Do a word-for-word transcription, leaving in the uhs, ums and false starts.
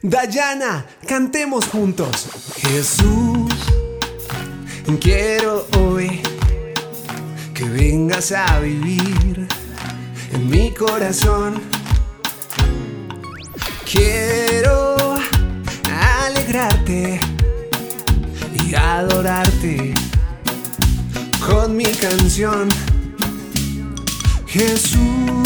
Dayana, cantemos juntos. Jesús, quiero hoy que vengas a vivir en mi corazón. Quiero alegrarte y adorarte con mi canción. Jesús,